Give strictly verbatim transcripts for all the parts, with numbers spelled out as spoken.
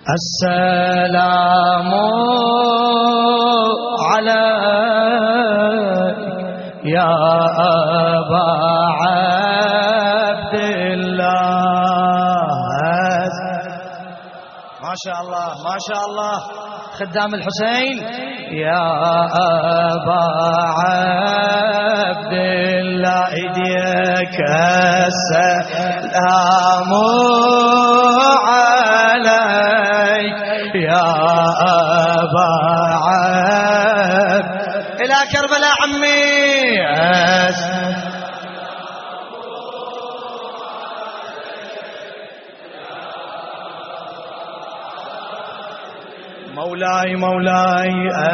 السلام عليك يا أبا عبد الله. ما شاء الله ما شاء الله خدام الحسين. يا أبا عبد الله إيديك السلام عليك يا أبا عبد. إلى كربلاء عمي. مولاي مولاي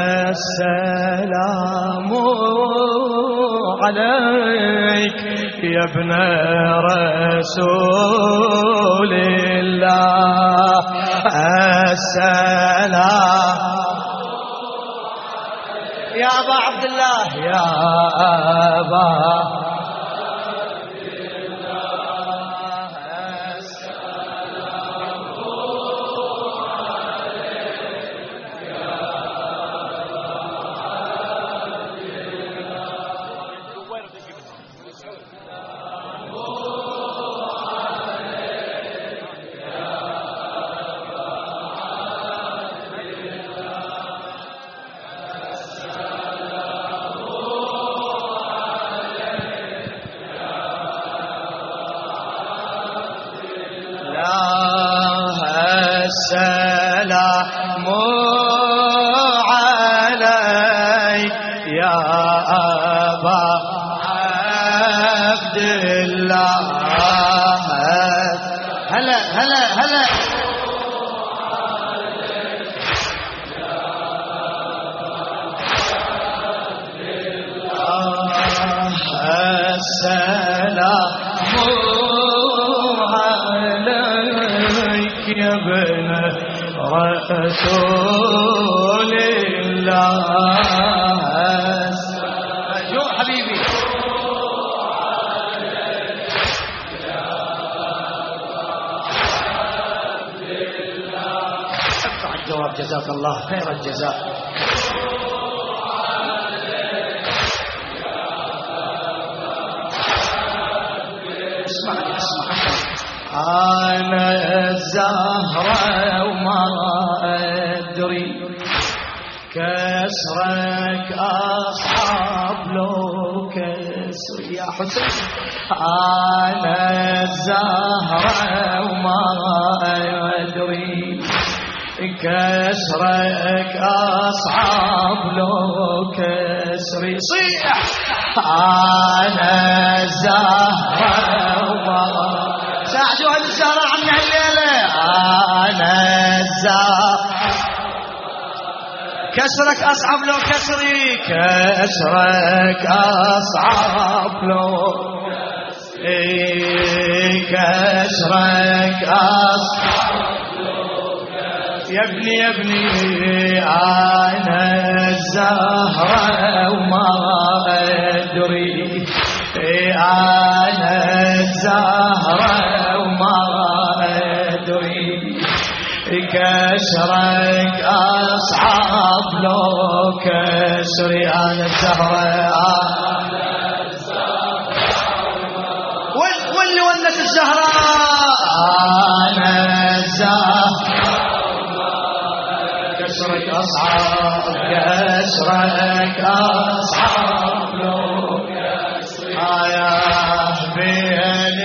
السلام عليك يا ابن رسول الله. السلام يا أبا عبد الله يا أبا السلام عليك يا أبا عبد الله. هلا هلا هلا السلام عليك يا ابن رسول الله. جو حبيبي ادفع الجواب جزاك الله خير الجزاء. اسمعني اسمعني أنا الزهرة وما أدري كسرك أصحاب لو كسر يا حسين. أنا الزهرة وما أدري كسرك أصحاب لو كسر. صيح أنا الزهرة وما ساعدوا هالزهرة عمي هالليلة. أنا الزهرة كسرك أصعب لو كسري كسرك أصعب لو كسرك أصعب يا ابني يا ابني. أنا الزهرة وما أدري أنا الزهرة وما أدري كسرك أصعب لو كسري. أنا الزهرة واللي ولت الزهراء. أنا الزهرة كسرك أصعب كسرك أصعب لو كسري. آياه بين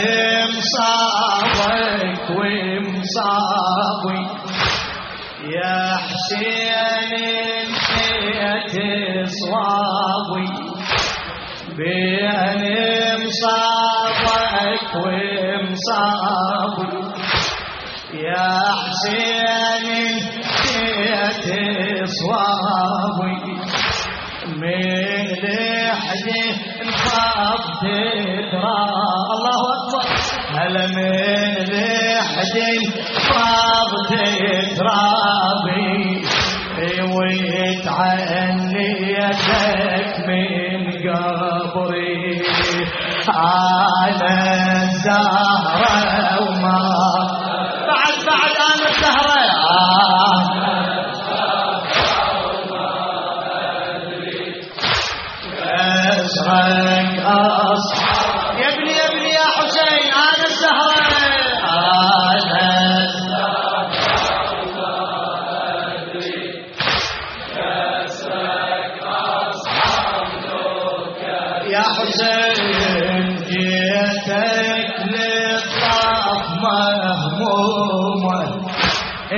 مصابك ومصابي يا حسين انحيت صوابي. بين مصابك ومصابي يا حسين انحيت صوابي. من لحدي انخفت ترى الله أكبر. هلا من لحدي انخفت ترابي ويتعنيتك من قبري. على الزهرة وما بعد بعد أنا الزهرة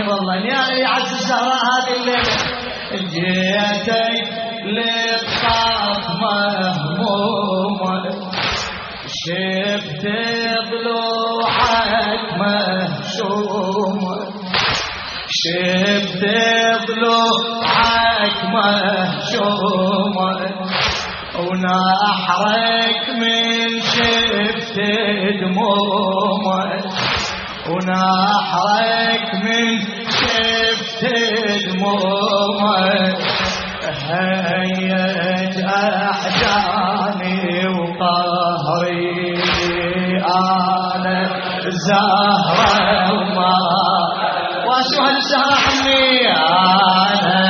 والله يا عز الزهراء هذه الليلة جيتك للطاف مهمومة شفت ضلوعك مهشومة شفت ضلوعك مهشومة ونحرك من شفت دمومك ونحرك من شفت دمومك هيج أحجاني وقهري أنا الزهرة وما واشو هالزهرة حمي أنا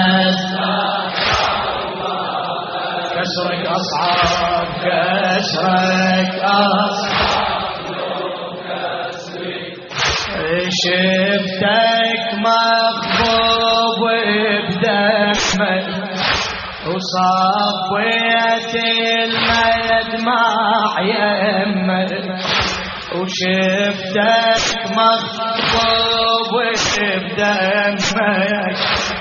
كسرك أصعب كسرك أصعب شفتك مغضوب بدمك وصفيت المدمع يمك وشفتك مغضوب بدمك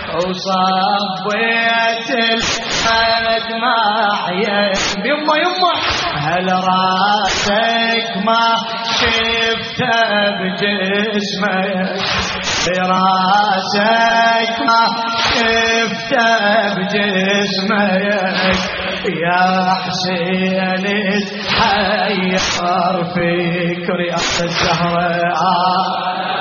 وصفيت المدمع يمك يما يما هل راسك ما شفته بجسمك براسك ما شفته بجسمك يا حسين تحير فكري أخت الزهراء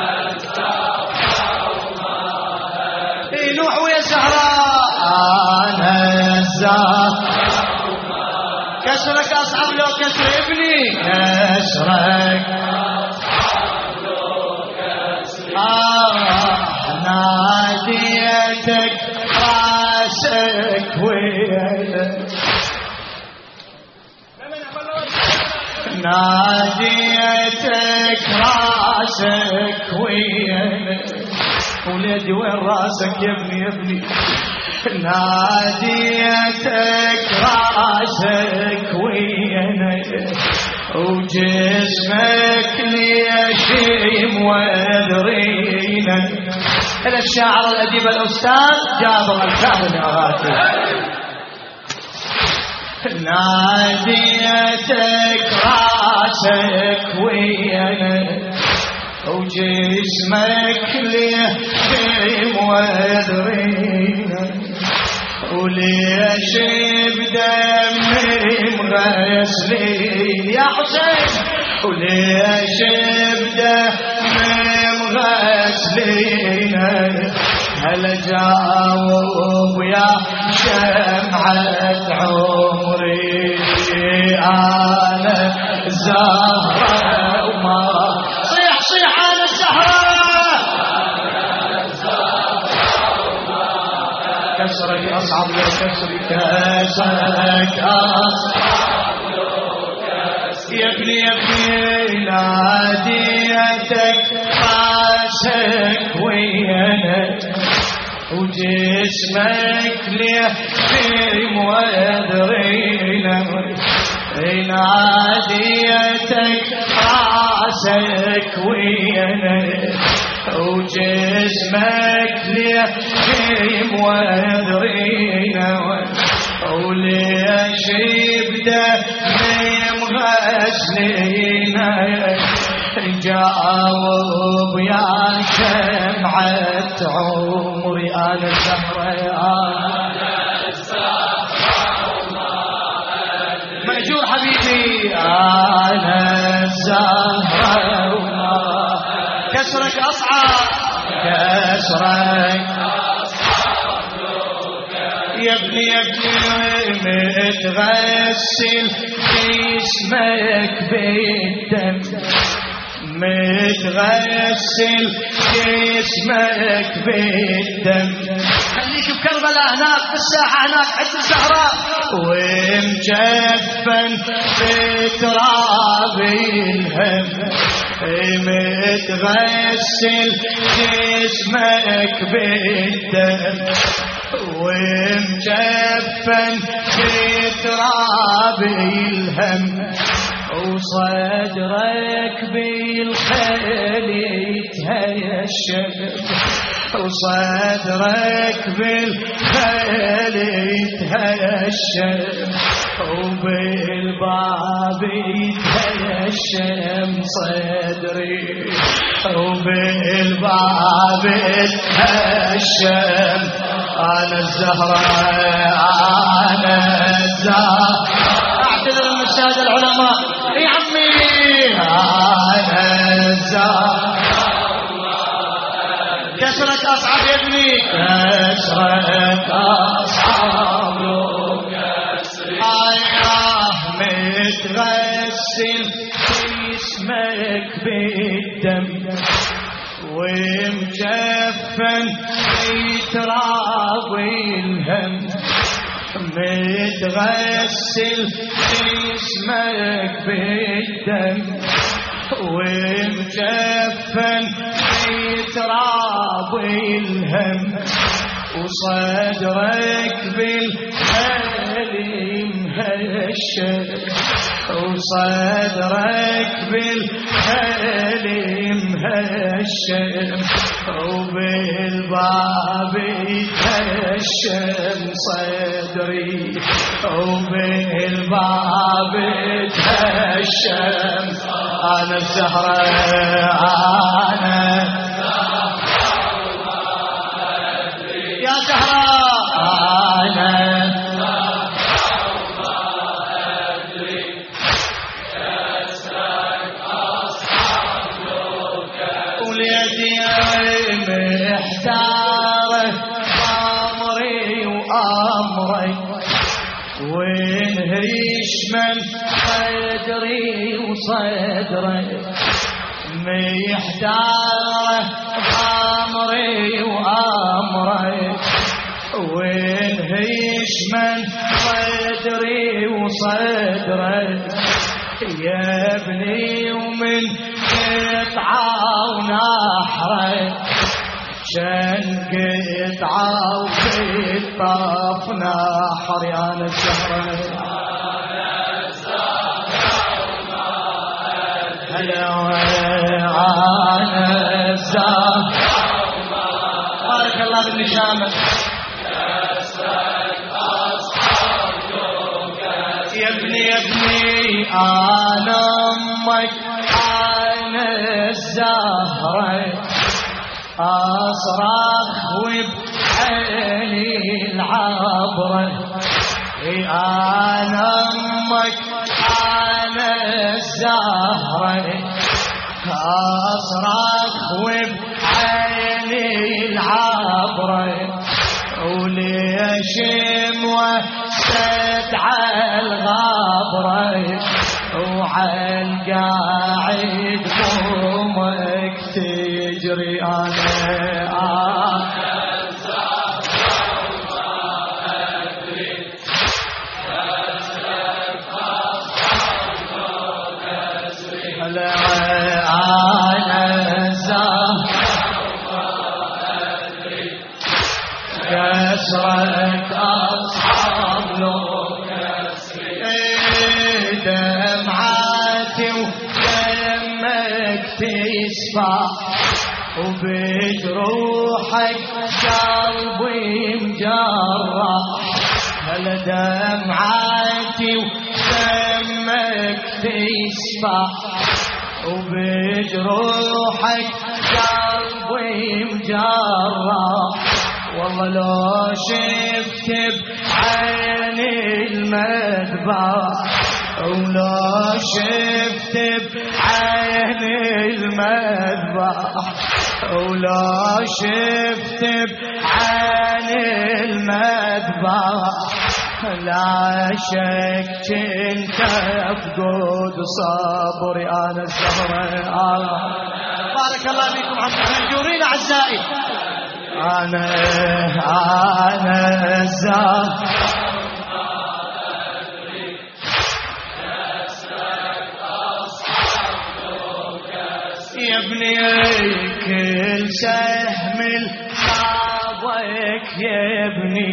نوح ويا زهراء أنا الزهراء كسرك أصعب لو كسر ابني كسرك أصعب لو كسر آه ناديتك راسك ويلك ناديتك راسك ويلك ولادي وين راسك يا ابني يا ابني ناديتك راسك وينك وجسمك ليشيم وذرينك هذا الشاعر الأديب الأستاذ جابر الكامل أغاتي ناديتك راسك وينك وجسمك ليشيم وذرينك وليش بدمي مغسلين يا حسين وليش بدمي مغسلين هل جاوب يا شمعة عمري أنا زهرة وما صيح صيح أنا الزهرة كسرك أصعب لو كسرك كسرك أصعب لو كسرك يا ابني يا ابني ناديتك راسك وينك وجسمك ليحكم وذرينك ناديتك راسك وينك وجسمك ليحكم وذرينك وليش بدمي مغسلينك جاوب يا شمعة عمري أنا الزهراء مأجور حبيبي أنا الزهراء كسرك أصعب كسرك يا ابني يا ابني متغسل جسمك بالدم متغسل جسمك بالدم خليك بكربلاء هناك بالساحة هناك عند الزهراء ومجفن بتراب الهم متغسل جسمك بالدم ومجفن بتراب الهم وصدرك بالخيل يتهشم وصدرك بالخيل يتهشم وبالباب يتهشم صدري وبالباب يتهشم أنا الزهرة أنا الزهرة أعتذر من السادة العلماء يا عمي أنا الزهرة كسرت أصعب يا ابني كسرت أصعب آياه متغسل اسمك بالدم ومجفن يتراوي الهم متغسل اسمك بالدم ومجفن يتراوي الهم وصدرك بالخيل مهشم وصدرك بالخيل مهشم وبالباب يتهشم صدري وبالباب يتهشم أنا الزهرة أنا يا زهراء أنا وليدي محتارة أمري وأمري وانهريش من صدري وصدري محتارة أمري وأمري وانهيش من صدري وصدري يا ابني ومن قطعة ونحري شان قطعة وقطف نحري أنا الزهرة هلا أنا الزهرة بارك الله بالنشامة يا ابني يا ابني أنا أمك أنا الزهرة أصرخ وبعيني العبرة أنا أمك أنا الزهرة أصرخ وبعيني العبرة وليش موسد الغبرة وعالقاعد قومك تجري أنا كسرت أصحاب لو دمعاتي ودمك تسفى وبجروحك قلبي مجرح هلا دمعاتي ودمك تسفى وبجروحك قلبي مجرح والله لو شفت بعيني المذبح ولو شفت بعيني المذبح ولو شفت بعيني المذبح لا شك انت بقود صبري انا الزهرة. بارك الله فيكم عم تنجرين اعزائي. أنا أنا الزهرة يا ابني كل سهم صابك يا ابني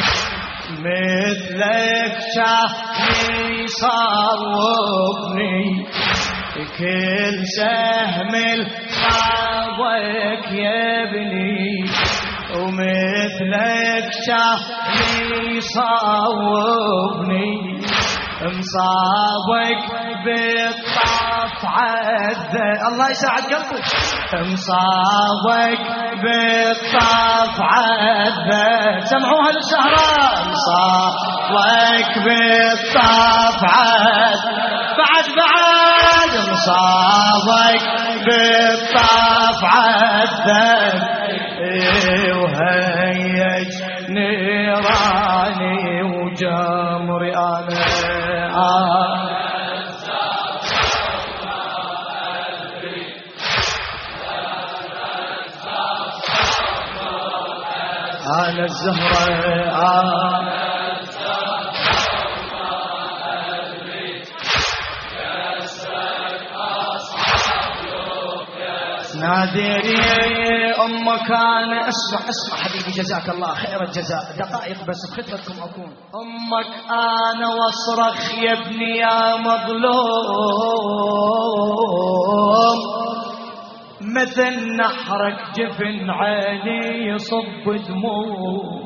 مثلك شافني صوبني كل سهم صابك يا ابني مثلك شافني صوبني مصابك بالطاف عذب الله يساعد قلبك مصابك بالطاف عذب سمعوها للزهراء مصابك بالطاف عذب بعد بعد مصابك بالطاف عذب وهيج نيراني وجمري انا أنا الزهراء نادري أمك أنا اسمع اسمع حبيبي جزاك الله خير الجزاء دقائق بس بخدمتكم أكون أمك أنا واصرخ يا ابني يا مظلوم مثل نحرك جفن عيني يصب دموع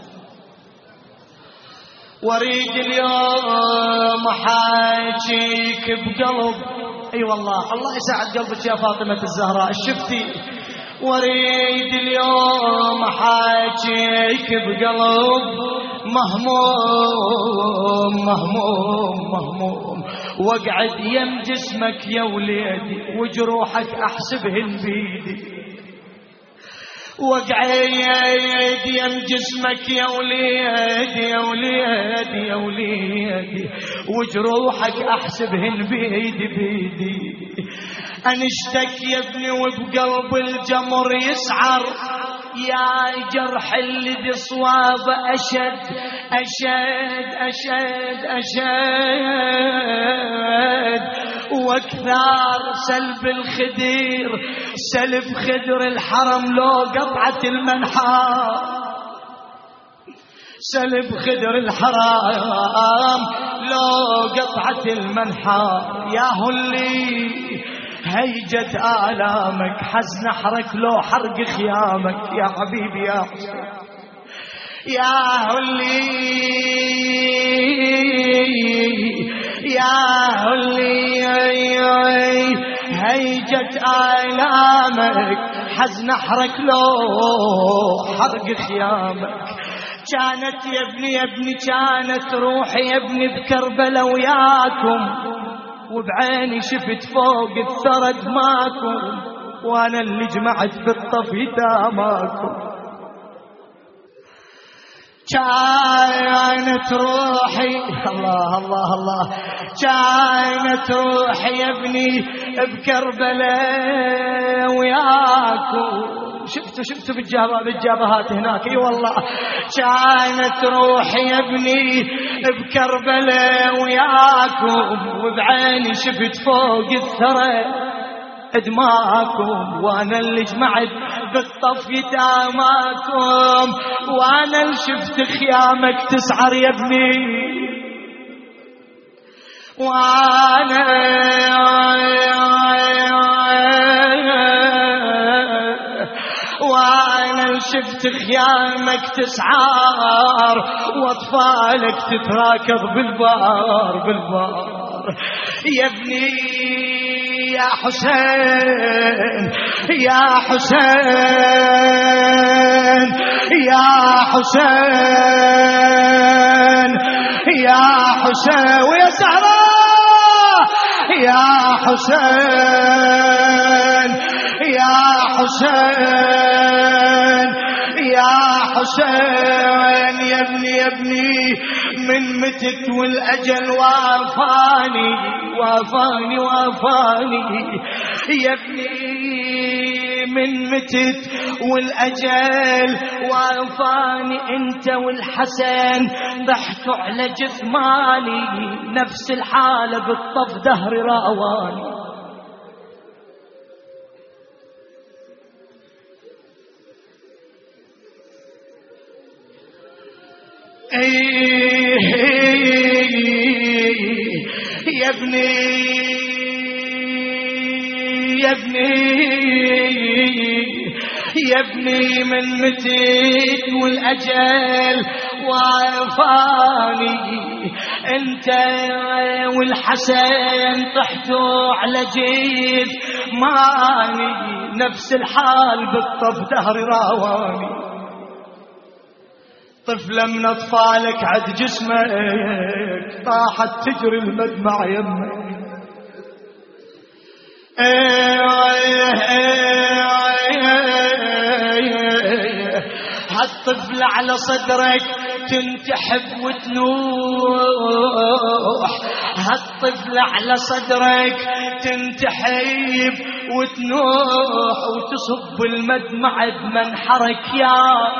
واريد اليوم احاجيك بقلب اي أيوة والله الله يساعد قلبك يا فاطمة الزهراء شفتي واريد اليوم احاجيك بقلب مهموم مهموم مهموم واقعد يم جسمك يا وليدي وجروحك احسبهن بيدي واقعد يم جسمك يا وليدي يا وليدي يا وليدي وجروحك احسبهن بيدي بيدي انشتك يا ابني وبقلب الجمر يسعر يا جرح اللي بصواب أشد أشد أشد أشد واكثر سلب الخدير سلب خدر الحرم لو قطعة المنحار سلب خدر الحرام لو قطعة المنحار يا هلي هيجت آلامك حزن حرك لو حرق خيامك يا حبيبي يا حسين يا هلي يا هلي هيجت آلامك حزن حرك لو حرق خيامك كانت يا ابني يا ابني كانت روحي يا ابني بكربلاء وياكم وبعيني شفت فوق الثرى دماكم وانا اللي جمعت في الطفي داماكم كانت روحي الله الله الله كانت روحي يا ابني بكربلاء وياكم شفتوا شفتوا بالجابهات هناك اي والله كانت روحي يا ابني بكربلاء وياكم وبعيني شفت فوق الثرى دماكم وانا اللي جمعت بالطفي داماكم وانا اللي شفت خيامك تسعر يا ابني وانا وانا شفت خيامك تسعار واطفالك تتراكض بالبار بالبار يا ابني يا حسين يا حسين يا حسين يا حسين ويا زهراء يا حسين يا حسين يا حسين يا ابني يا ابني من متت والأجل وافاني وافاني وافاني يا ابني من متت والأجل وافاني انت والحسن ضحكوا على جثماني نفس الحالة بالطف دهري راواني يا ابني يا ابني يا ابني من متيت والأجل وعفاني، انت والحسن طحتوا على جيد ماني، نفس الحال بالطف دهري راواني. طفلة من أطفالك عد جسمك طاحت تجري المدمع يمك، هالطفلة على صدرك تنتحب وتنوح، هالطفلة على صدرك تنتحب وتنوح، وتصب المدمع بمنحرك يا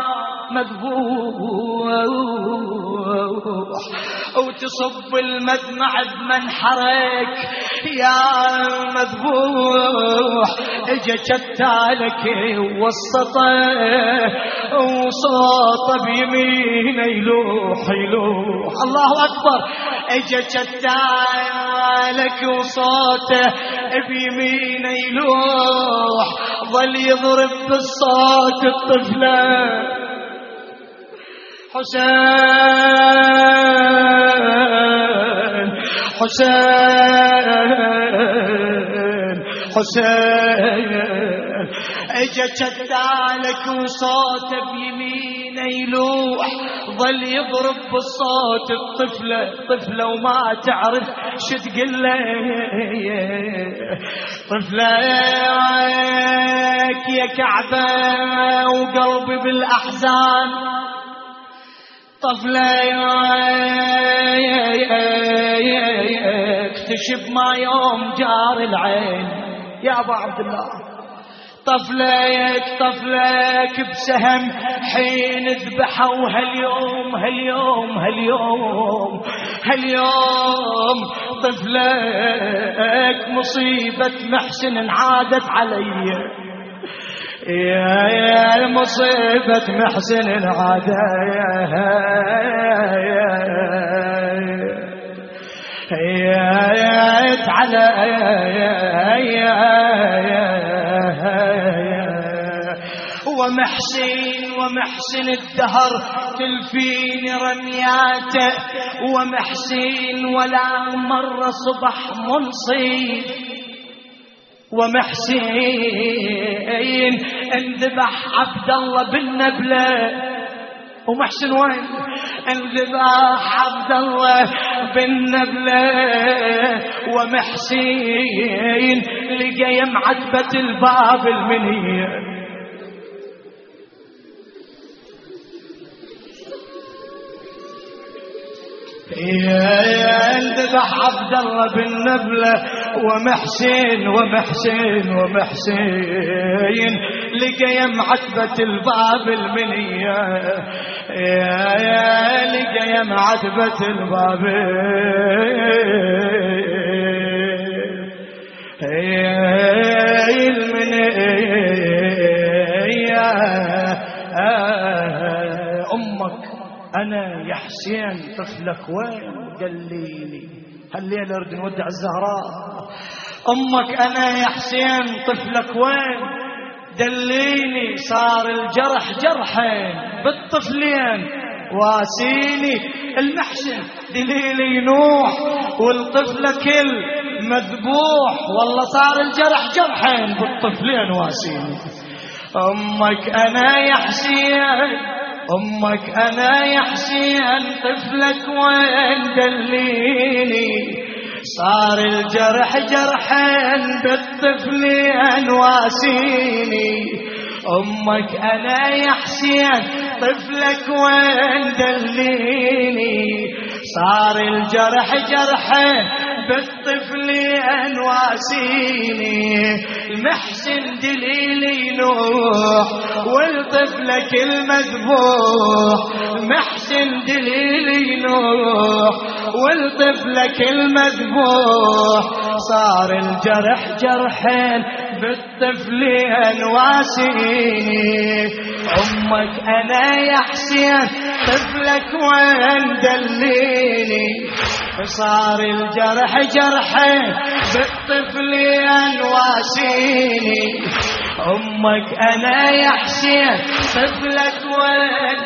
مذبوح، وتصب المدمع بمنحرك يا مذبوح. اجا شتالك وسطه وصوته بيمينه يلوح يلوح، الله اكبر. اجا شتالك وصوته بيمينه يلوح، ظل يضرب بالصوت الطفله حسين حسين حسين. اجا شدالك وصوته بيمينه يلوح، ظل يضرب بالصوت الطفله طفله وما تعرف شو تقله. طفلك يا كعبه وقلبي بالاحزان، طفلة اكتشف ما يوم جار العين يا أبا عبد الله. طفلك طفلك بسهم حين ذبحوا هاليوم هاليوم هاليوم هاليوم. طفلك مصيبة محسن انعادت علي، يا يا مصيبة محسن العدايا، يا يا تعالى يا ومحسن ومحسن الدهر تلفيني رمياته، ومحسن ولا مرة صبح منصيب، ومحسين انذبح عبد الله بالنبلة. ومحسن وين؟ انذبح عبد الله بالنبلة، ومحسين لقى يمعتبة الباب المنية. يا انذبح عبد الله بالنبلة، ومحسين ومحسين ومحسين لقى يمعتبة الباب المنية، يا يا لقى يمعتبة الباب المنية. أمك أنا يا حسين طفلك وين؟ دليني هالليلة أريد نودع الزهراء. أمك أنا يا حسين طفلك وين؟ دليني صار الجرح جرحين بالطفلين واسيني. المحسن دليلي نوح والطفلة كل مذبوح، والله صار الجرح جرحين بالطفلين واسيني. أمك أنا يا حسين أمك أنا يا حسين طفلك وين؟ دليني صار الجرح جرحين بالطفلين واسيني. أمك أنا يا حسين طفلك وين؟ دليني صار الجرح جرحين بالطفلين واسيني. المحسن دليلي نوح والطفلك المذبوح، المحسن دليلي نوح والطفلك المذبوح، صار الجرح جرحين بالطفلين واسيني. أمك أنا يا حسين طفلك وين؟ دليني صار الجرح جرحين بالطفلين واسيني. أمك أنا يا حسين طفلك وين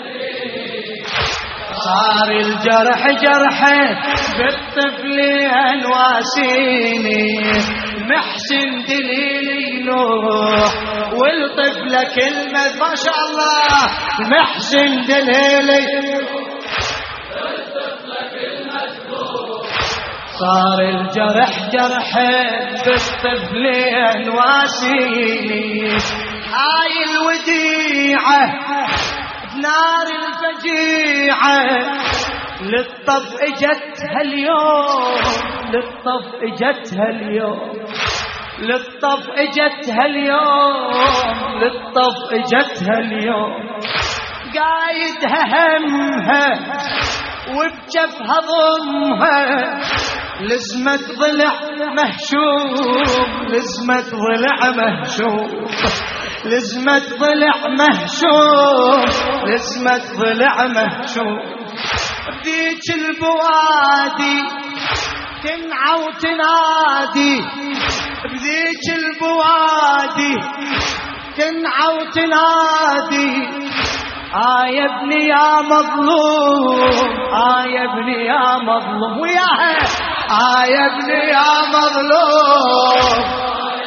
صار الجرح جرحين بالطفلين واسيني محسن دليلي نوح والطفلة كلمة ما شاء الله محسن دليلي صار الجرح جرحين بالطفلين واسيني هاي الوديعة نار الفجيعة للطف اجتها اليوم للطف اجتها اليوم للطف اجتها اليوم للطف اجتها اليوم قايدها همها وبجفها ضمها لزمة ضلع مهشوم لزمة ضلع مهشوم لزمة ضلع مهشوم لزمة ضلع مهشوم بذيك البوادي تنعى وتنادي بذيك البوادي تنعى وتنادي آه يا ابني يا مظلوم آه يا ابني يا مظلوم وياها آه يا ابني يا مظلوم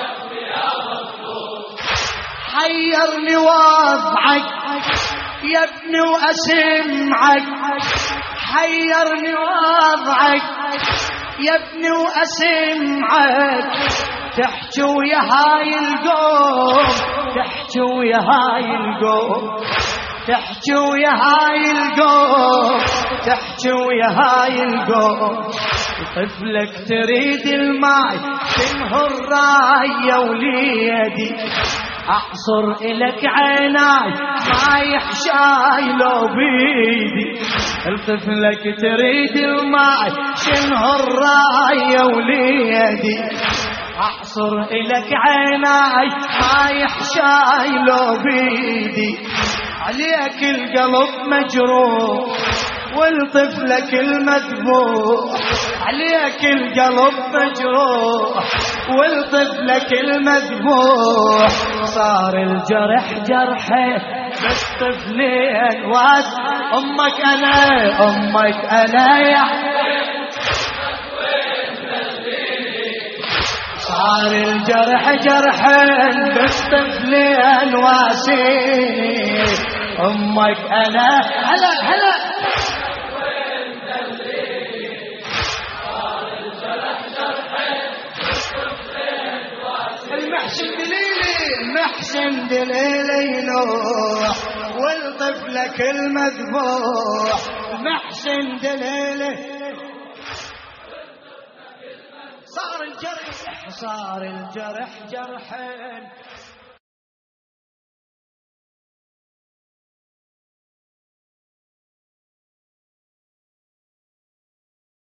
حيرني وضعك يا ابني واسمعك حيرني وضعك يا ابني واسمعك تحكي ويا هاي القوم تحكي ويا هاي القوم تحكي ويا هاي القوم تحكي ويا هاي القوم طفلك تريد الماي تنهر راية وليدي أعصر إلك عيناي ما يحشاي لو بيدي طفلك تريد الماي تنهر راية وليدي أعصر إلك عيناي ما يحشاي لو بيدي عليك القلب مجروح والطفلك المذبوح عليك القلب مجروح والطفلك المذبوح صار الجرح جرحه بس طفلين واد أمك أنا أمك أنا يا صار الجرح جرحين بس طفلين واسيني أمك أنا هلا هلا المحسن دليلي المحسن دليلي نوح والطفلك المذبوح المحسن دليلي صار الجرح صار الجرح جرحين